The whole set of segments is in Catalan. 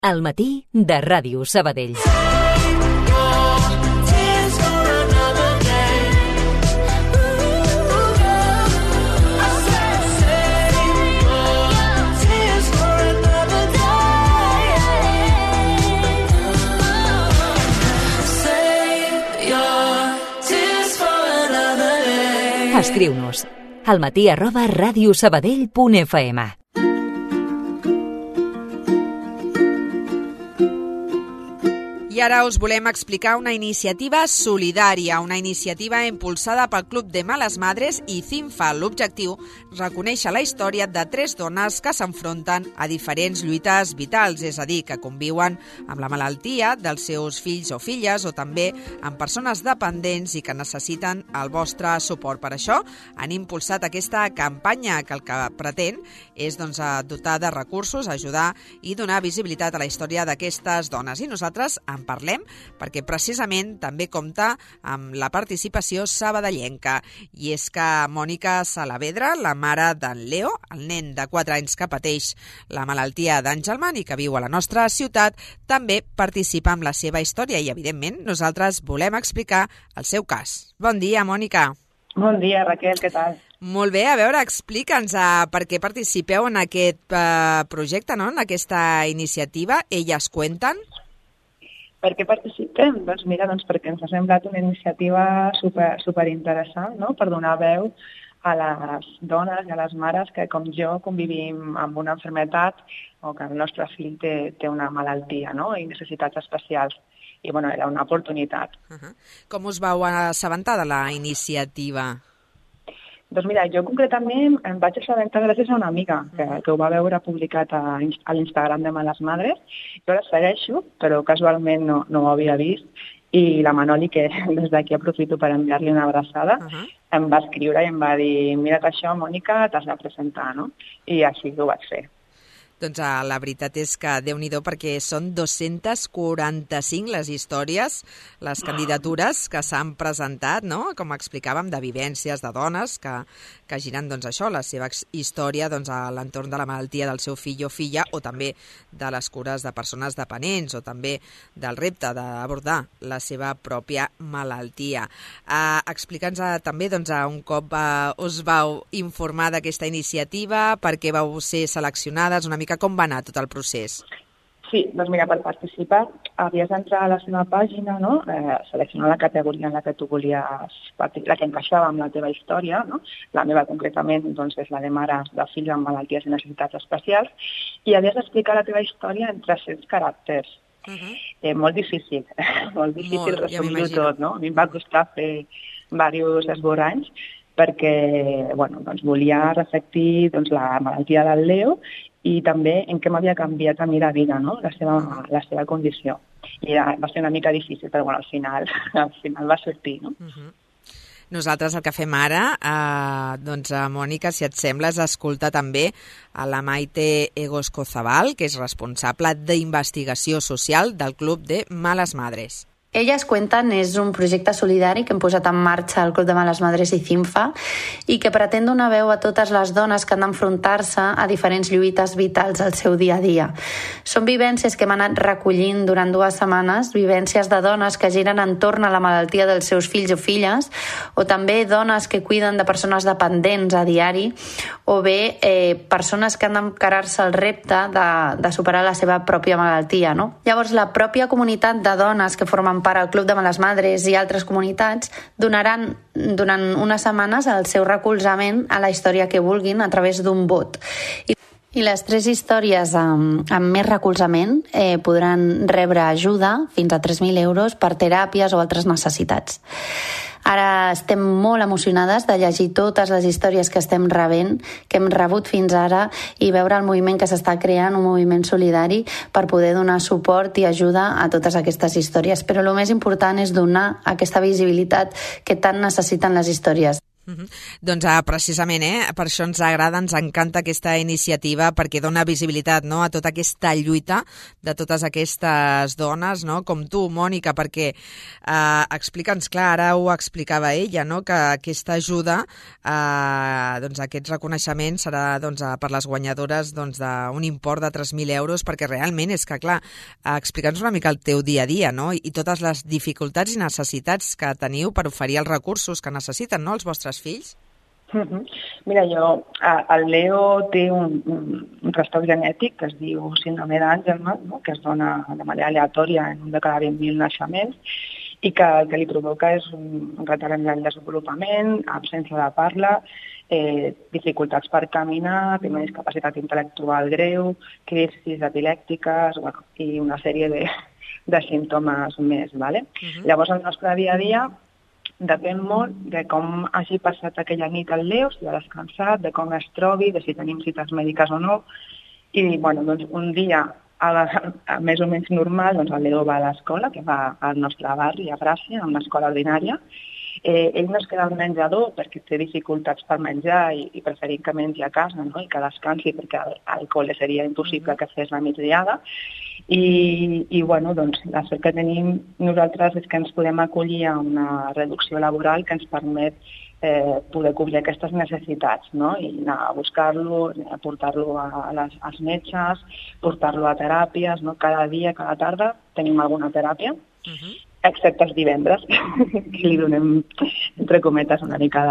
Al matí de Ràdio Sabadell. Escriu-nos almatí@radiosabadell.fm. I ara us volem explicar una iniciativa solidària, una iniciativa impulsada pel Club de Males Madres i CINFA. L'objectiu, reconèixer la història de 3 dones que s'enfronten a diferents lluites vitals, és a dir, que conviuen amb la malaltia dels seus fills o filles o també amb persones dependents i que necessiten el vostre suport. Per això han impulsat aquesta campanya que el que pretén és dotar de recursos, ajudar i donar visibilitat a la història d'aquestes dones. I nosaltres en parlem perquè precisament també compta amb la participació sabadellenca. I és que Mònica Salavedra, la mare d'en Leo, el nen de 4 anys que pateix la malaltia d'Angelman i que viu a la nostra ciutat, també participa amb la seva història i, evidentment, nosaltres volem explicar el seu cas. Bon dia, Mònica. Bon dia, Raquel, què tal? Molt bé, a veure, explica'ns per què participeu en aquest projecte, no? En aquesta iniciativa. Elles cuenten. Per què participem? Doncs mira, perquè ens ha semblat una iniciativa super interessant, no? Per donar veu a les dones i a les mares que, com jo, convivim amb una malaltia o que el nostre fill té una malaltia, no? I necessitats especials. I, era una oportunitat. Com us vau assabentar de la iniciativa? Doncs mira, jo concretament em vaig assabentar gràcies a una amiga que ho va veure publicat a l'Instagram de Males Madres. Jo la segueixo, però casualment no ho havia vist. I la Manoli, que des d'aquí aprofito per enviar-li una abraçada, em va escriure i em va dir: mira't això, Mònica, t'has de presentar, no? I així ho vaig fer. Doncs la veritat és que Déu-n'hi-do, perquè són 245 les històries, les candidatures que s'han presentat, no? Com explicàvem, de vivències de dones que giren, la seva història a l'entorn de la malaltia del seu fill o filla, o també de les cures de persones dependents, o també del repte d'abordar la seva pròpia malaltia. Explica'ns també, un cop us vau informar d'aquesta iniciativa, per què vau ser seleccionades, una mica com va anar tot el procés? Sí, doncs mira, per participar havies d'entrar a la seva pàgina, no? Seleccionar la categoria en la que tu volies, la que encaixava amb la teva història, no? La meva concretament és la de mares de fills amb malalties i necessitats especials, i havies d'explicar la teva història en 300 caràcters. Molt difícil resumir-ho tot, no? A mi em va costar fer diversos esborranys perquè volia reflectir la malaltia del Leo i també en què m'havia canviat a mi la vida, no? La seva condició. I va ser una mica difícil, però al final va sortir, no? Nosaltres el que fem ara, Mònica, si et sembla, és escoltar també a la Maite Egoscozabal, que és responsable d'investigació social del Club de Males Madres. Elles Cuentan és un projecte solidari que hem posat en marxa al Club de Males Madres i CINFA i que pretén donar veu a totes les dones que han d'enfrontar-se a diferents lluites vitals al seu dia a dia. Són vivències que hem anat recollint durant 2 setmanes, vivències de dones que giren entorn a la malaltia dels seus fills o filles, o també dones que cuiden de persones dependents a diari, o bé persones que han d'encarar-se el repte de superar la seva pròpia malaltia, no? Llavors, la pròpia comunitat de dones que formen part al Club de Males Madres i altres comunitats donaran durant unes setmanes el seu recolzament a la història que vulguin a través d'un vot. I les 3 històries amb més recolzament podran rebre ajuda fins a 3.000 euros per teràpies o altres necessitats. Ara estem molt emocionades de llegir totes les històries que estem rebent, que hem rebut fins ara, i veure el moviment que s'està creant, un moviment solidari per poder donar suport i ajuda a totes aquestes històries. Però el més important és donar aquesta visibilitat que tant necessiten les històries. Doncs precisament, per això ens agrada, ens encanta aquesta iniciativa, perquè dona visibilitat, no?, a tota aquesta lluita de totes aquestes dones, no?, com tu, Mònica, perquè explica'ns, clar, ara ho explicava ella, no?, que aquesta ajuda, doncs aquest reconeixement serà per les guanyadores d'un import de 3.000 euros, perquè realment és que, clar, explica'ns una mica el teu dia a dia, no?, i totes les dificultats i necessitats que teniu per oferir els recursos que necessiten, no?, els vostres fills? Mira, el Leo té un trastorn genètic que es diu síndrome d'Angelman, no?, que es dona de manera aleatòria en un de cada 20.000 naixements i que el que li provoca és un retard en el desenvolupament, absència de parla, dificultats per caminar, té una discapacitat intel·lectual greu, crisis epilèptiques i una sèrie de símptomes més. ¿Vale? Llavors, el nostre dia a dia depèn molt de com hagi passat aquella nit el Leo, si ha descansat, de com es trobi, de si tenim cites mèdiques o no. I doncs, un dia més o menys normal, doncs el Leo va a l'escola, que va al nostre barri, a Gràcia, a una escola ordinària. Ell no es queda al menjador perquè té dificultats per menjar i preferim que mengi a casa, no?, i que descansi, perquè al col·le seria impossible que fes la migdiada. I doncs, la sort que tenim nosaltres és que ens podem acollir a una reducció laboral que ens permet poder cobrir aquestes necessitats, no?, i anar a buscar-lo, portar-lo als metges, portar-lo a teràpies, no?, cada dia, cada tarda tenim alguna teràpia, excepte els divendres, que li donem, entre cometes, una mica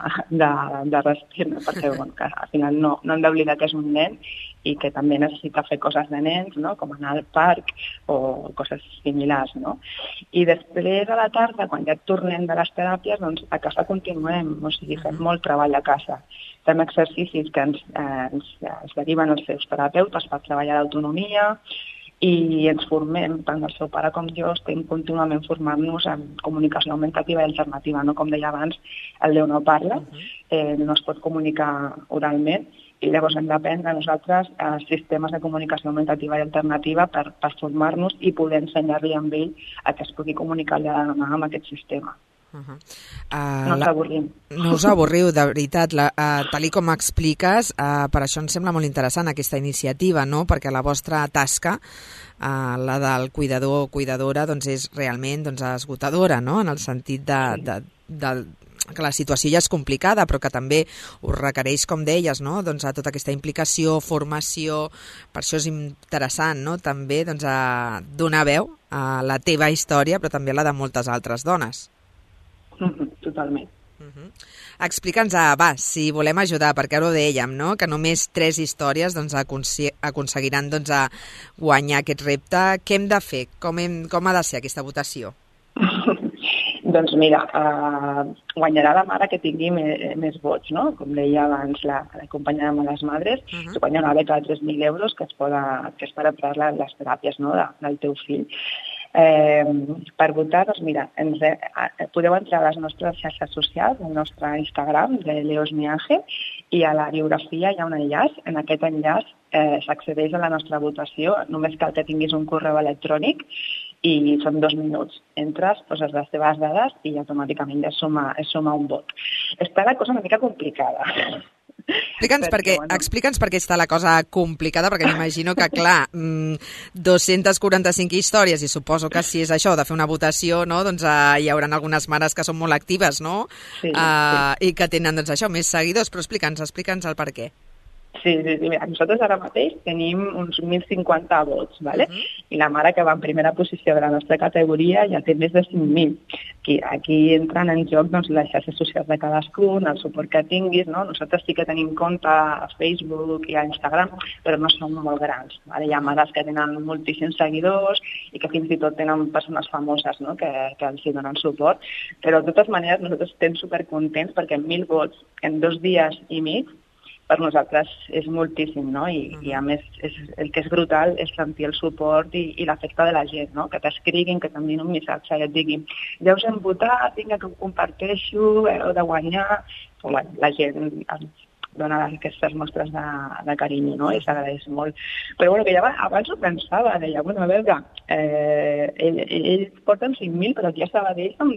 de respir, no? Perquè que al final no hem d'oblidar que és un nen i que també necessita fer coses de nens, no?, com anar al parc o coses similars, no? I després a la tarda, quan ja tornem de les teràpies, doncs a casa continuem, o sigui, fem molt treball a casa. Fem exercicis que ens deriven els seus terapeutes per treballar l'autonomia, i ens formem, tant el seu pare com jo estem contínuament formant-nos en comunicació augmentativa i alternativa, no? Com deia abans, el Leo no parla, no es pot comunicar oralment, i llavors hem d'aprendre nosaltres sistemes de comunicació augmentativa i alternativa per formar-nos i poder ensenyar-li amb ell a que es pugui comunicar amb aquest sistema. No us avorrim. No us avorriu, de veritat. Tal com expliques, per això ens sembla molt interessant aquesta iniciativa, no?, perquè la vostra tasca, la del cuidador o cuidadora, doncs és realment esgotadora, no?, en el sentit que la situació ja és complicada, però que també us requereix, com deies, no?, doncs a tota aquesta implicació, formació. Per això és interessant, no?, també donar veu a la teva història, però també a la de moltes altres dones. Totalment. Explica'ns, si volem ajudar, perquè ara ho dèiem, no?, que només 3 històries aconseguiran guanyar aquest repte. Què hem de fer? Com ha de ser aquesta votació? Doncs mira, guanyarà la mare que tingui més vots, no? Com deia abans la companya de les madres, que guanya una beca de 3.000 euros que és per emprar les teràpies, no?, del teu fill. Per votar, doncs mira, podeu entrar a les nostres xarxes socials, al nostre Instagram de Leo es mi ángel, i a la biografia hi ha un enllaç. En aquest enllaç s'accedeix a la nostra votació, només cal que tinguis un correu electrònic i són 2 minuts. Entres, poses les teves dades i automàticament ja es suma un vot. Està la cosa una mica complicada. Explica'ns per què està la cosa complicada, perquè m'imagino que, clar, 245 històries, i suposo que si és això, de fer una votació, no?, doncs hi haurà algunes mares que són molt actives, no?, i que tenen, això, més seguidors, però explica'ns el per què. Sí. Mira, nosaltres ara mateix tenim uns 1.050 vots, ¿vale? I la mare que va en primera posició de la nostra categoria ja té més de 5.000. Aquí entren en joc les xarxes socials de cadascun, el suport que tinguis, no? Nosaltres sí que tenim compte a Facebook i a Instagram, però no som molt grans, ¿vale? Hi ha mares que tenen moltíssims seguidors i que fins i tot tenen persones famoses, no?, que els donen suport, però de totes maneres nosaltres estem supercontents perquè 1.000 vots en 2 dies i mig per nosaltres és moltíssim, no? I a més el que és brutal és sentir el suport i l'efecte de la gent, no? Que t'escriguin, que t'enviïn un missatge i et diguin ja us hem votat, vinga que ho comparteixo, heu de guanyar. La gent dona aquestes mostres de carinyo, no? I s'agraeix molt. Però que ja abans ho pensava, deia, a veure, ells porten 5.000, però aquí a Sabadell són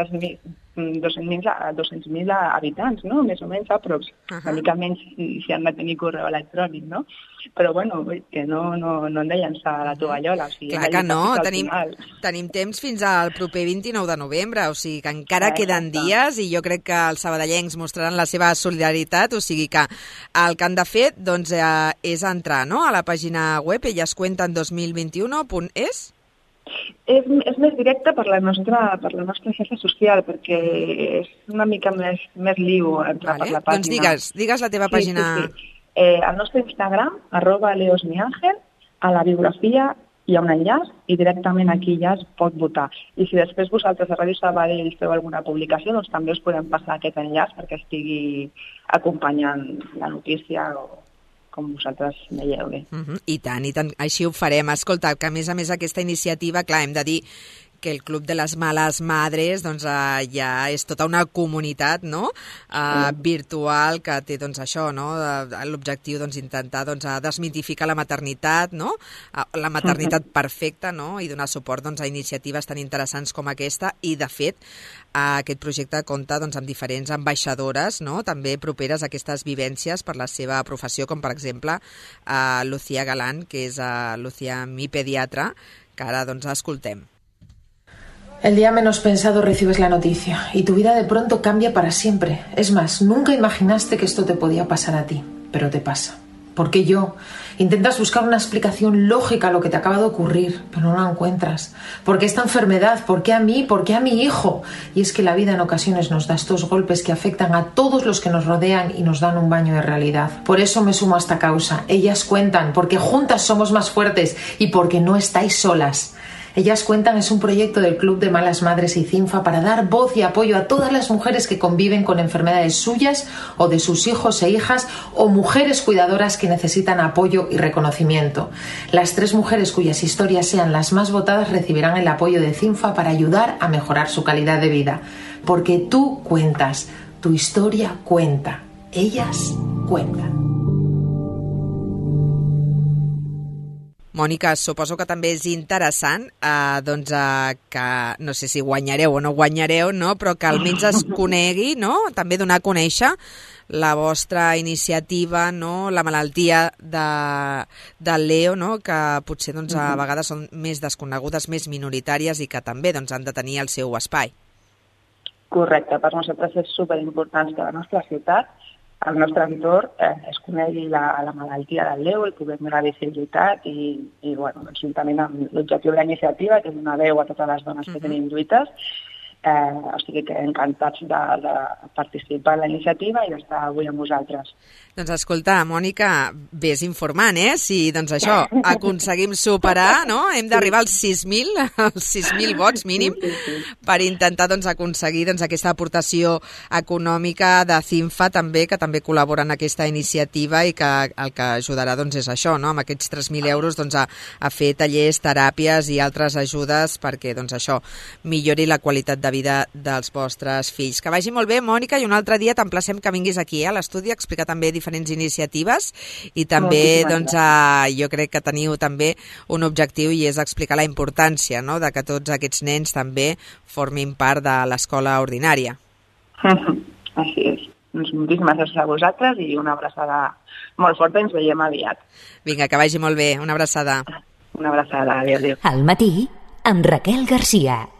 200.000 habitants, no? Més o menys, aprox. Una mica menys si han de tenir correu electrònic, no? Però, bueno, que no han de llançar la tovallola. O sigui, clar que no, tenim temps fins al proper 29 de novembre, o sigui que encara queden dies i jo crec que els sabadellencs mostraran la seva solidaritat, o sigui que el que han de fer doncs, és entrar, no?, a la pàgina web ellascuenten2021.es. És més directe per la nostra xarxa social, perquè és una mica més liu entrar per la pàgina. Doncs digues la teva pàgina. Sí. Al nostre Instagram, @leosmiangel, a la biografia hi ha un enllaç i directament aquí ja es pot votar. I si després vosaltres a Ràdio Sabadell feu alguna publicació, doncs també us podem passar aquest enllaç perquè estigui acompanyant la notícia o com vosaltres veieu bé. I tant, així ho farem. Escolta, que a més aquesta iniciativa, clar, hem de dir que el Club de les Males Madres doncs, ja és tota una comunitat, no?, virtual que té doncs, això, no?, l'objectiu doncs, intentar doncs, desmitificar la maternitat, no?, la maternitat perfecta, no?, i donar suport doncs, a iniciatives tan interessants com aquesta. I, de fet, aquest projecte compta doncs, amb diferents ambaixadores, no?, també properes a aquestes vivències per la seva professió, com per exemple Lucía Galán, que és Lucía, mi pediatra, que ara doncs, escoltem. El día menos pensado recibes la noticia y tu vida de pronto cambia para siempre. Es más, nunca imaginaste que esto te podía pasar a ti, pero te pasa. ¿Por qué yo? Intentas buscar una explicación lógica a lo que te acaba de ocurrir, pero no la encuentras. ¿Por qué esta enfermedad? ¿Por qué a mí? ¿Por qué a mi hijo? Y es que la vida en ocasiones nos da estos golpes que afectan a todos los que nos rodean y nos dan un baño de realidad. Por eso me sumo a esta causa. Ellas cuentan, porque juntas somos más fuertes y porque no estáis solas. Ellas Cuentan es un proyecto del Club de Malas Madres y CINFA para dar voz y apoyo a todas las mujeres que conviven con enfermedades suyas o de sus hijos e hijas o mujeres cuidadoras que necesitan apoyo y reconocimiento. Las 3 mujeres cuyas historias sean las más votadas recibirán el apoyo de CINFA para ayudar a mejorar su calidad de vida. Porque tú cuentas, tu historia cuenta, ellas cuentan. Mònica, suposo que també és interessant doncs, que no sé si guanyareu o no guanyareu, no? Però que almenys es conegui, no? També donar a conèixer la vostra iniciativa, no? La malaltia del Leo, no? Que potser doncs, a vegades són més desconegudes, més minoritàries i que també doncs, han de tenir el seu espai. Correcte, per nosaltres és superimportant que la nostra ciutat, el nostre entorn, es conegui la malaltia del Leo, el puguem donar visibilitat i bueno, juntament amb l'objectiu de la iniciativa, que és donar veu a totes les dones que tenim lluites, o sigui que encantats de participar en la iniciativa i d'estar avui amb vosaltres. Doncs escolta, Mònica, vés informant, si doncs això, aconseguim superar, no? Hem d'arribar als 6.000 vots mínim per intentar doncs, aconseguir doncs, aquesta aportació econòmica de CINFA també, que també col·labora en aquesta iniciativa i que el que ajudarà doncs, és això, no? Amb aquests 3.000 euros doncs, a fer tallers, teràpies i altres ajudes perquè doncs, això millori la qualitat de vida dels vostres fills. Que vagi molt bé, Mònica, i un altre dia t'emplacem que vinguis aquí a l'estudi a explicar també diferents iniciatives i també doncs, jo crec que teniu també un objectiu i és explicar la importància, no?, de que tots aquests nens també formin part de l'escola ordinària. Així és. Doncs moltíssimes gràcies a vosaltres i una abraçada molt forta i ens veiem aviat. Vinga, que vagi molt bé. Una abraçada. Una abraçada. Adéu. Al matí, amb Raquel Garcia.